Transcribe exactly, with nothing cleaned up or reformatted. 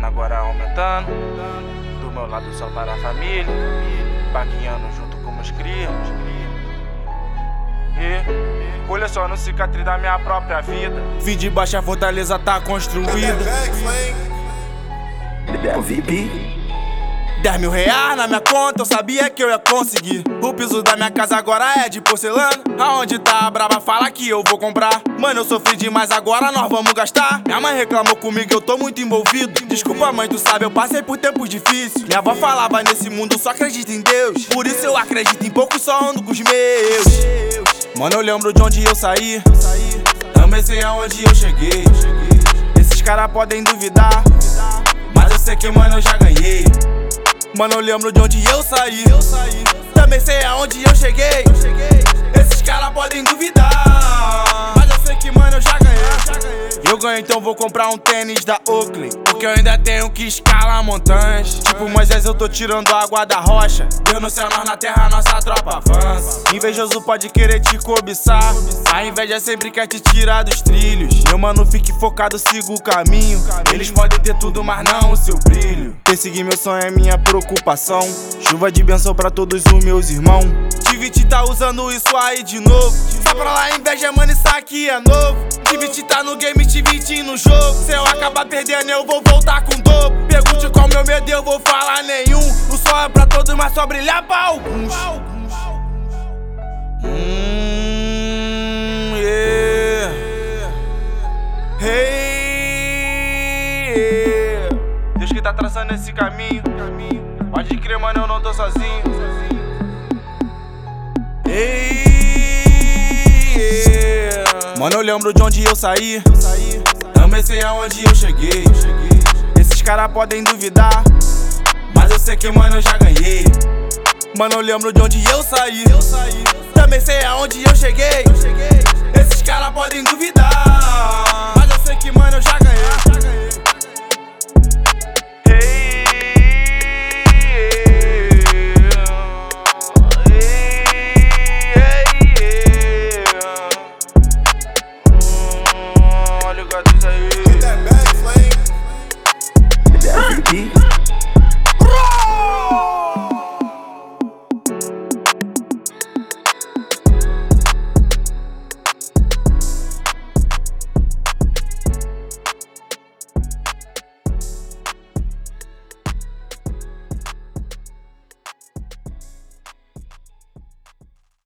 agora aumentando. Do meu lado só para a família, baguinhando junto com meus crias. E olha só no cicatriz da minha própria vida. Vim de baixa, a fortaleza tá construída. Dez mil reais na minha conta, eu sabia que eu ia conseguir. O piso da minha casa agora é de porcelana. Aonde tá a braba fala que eu vou comprar. Mano, eu sofri demais, agora nós vamos gastar. Minha mãe reclamou comigo, eu tô muito envolvido. Desculpa mãe, tu sabe, eu passei por tempos difíceis. Minha avó falava, nesse mundo só acredita em Deus. Por isso eu acredito em pouco, só ando com os meus. Mano, eu lembro de onde eu saí, também sei aonde eu cheguei. Esses caras podem duvidar, mas eu sei que, mano, eu já ganhei. Mano, eu lembro de onde eu saí, também sei aonde eu cheguei. Esses caras podem duvidar, mas eu sei que, mano, eu já ganhei. Eu ganhei, então vou comprar um tênis da Oakley, porque eu ainda tenho que escalar montanhas. Tipo Moisés, eu tô tirando água da rocha. Deus no céu, nós na terra, nossa tropa avança. Invejoso pode querer te cobiçar, a inveja sempre quer te tirar dos trilhos. Meu mano, fique focado, siga o caminho. Eles podem ter tudo, mas não o seu brilho. Perseguir meu sonho é minha preocupação. Chuva de bênção pra todos os meus irmãos. Tiviti tá usando isso aí de novo. Só pra lá inveja, mano, isso aqui é novo. Tiviti tá no game, Tiviti no jogo. Se eu acabar perdendo, eu vou voltar com dobro. Pergunte qual meu medo, eu vou falar nenhum. O sol é pra todos, mas só brilhar pra alguns. Hum, yeah. Hey, yeah. Deus que tá traçando esse caminho. Pode crer, mano, eu não tô sozinho. Hey, yeah. Mano, eu lembro de onde eu saí, também sei aonde eu cheguei. Esses caras podem duvidar, mas eu sei que, mano, eu já ganhei. Mano, eu lembro de onde eu saí, também sei aonde eu cheguei.